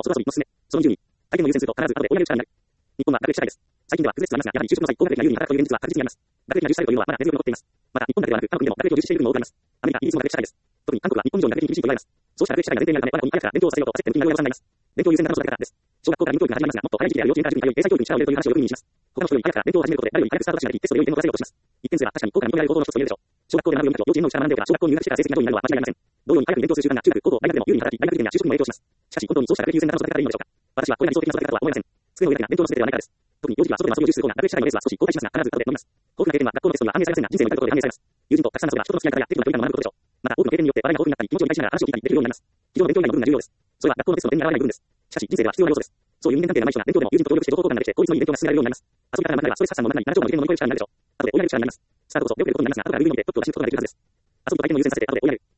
外遊びのすすめ。その20に、体験を優先すると必ず後で追い上げる力になる。日本は学歴社会です。最近では崩れつつありますが、やはり就職の際、高学歴が有利に働くという現実は確実にあります。学歴が重視されるというのはまだ根強く残っています。また、日本だけではなく、他の国でも学歴を重視している国も多くあります。アメリカ、イギリスも学歴社会です。特に韓国は日本以上に学歴に厳しいと言われます。そうした学歴社会が前提にあるため、我が子に早くから勉強をさせようと焦って無金が親御さんがいます。勉強を優先な彼女だけからです。小学校から義務教育が始まりますが、もっと早い時期である幼稚園から塾に通い、英才教育に力を入れるという話をよく耳にします。他の人より早くから勉強を始めることで、誰より早くスタートしながらテストで良い点を取らせようとします。一点数は確かに高価に求められる行動の一つと言えるでしょう。小学校で学ぶ読み書きを幼稚園のうちから学んでおけば、小学校に入学してから成績が上位になるのは間違いありません。同様に早くに勉強する習慣が中学、高校、大学でも有利に働き、大学受験や就職にも影響します。しかし、本当にそうした学歴優先な彼女だけからいいのでしょうか。私はこれが理想的な育て方とは思いません。机の上だけが勉強の全てではないからです。特に幼児期は外での遊びを重視する方が学歴社会のレースは少し後退しますが、必ず後で伸びます。豊富な経験は学校のテストには反映されませんが、人生の至るところで反映されます。友人とたくさん遊べば人との付き合い方や適度な距離感を学ぶことでしょう。また多くの経験によって話題が豊富になったり、気持ちを理解しながら話を聞いたりできるようになります。非常の勉強以外の部分が重要です。それは学校のテストの点に現れない部分です。しかし、人生では必要な要素です。そういう人間関係がない人が勉強でも友人と協力して情報交換ができて、効率のいい勉強が進められるようになります。遊び方が学べばストレス発散の中に7兆の利点の乗り越える力になるでしょう。後で追い上げる力になります。スタートこそよくやることになりますが、後から有利になってトップを走ることができるはずです。遊びと体験を優先させて後で追い上げる。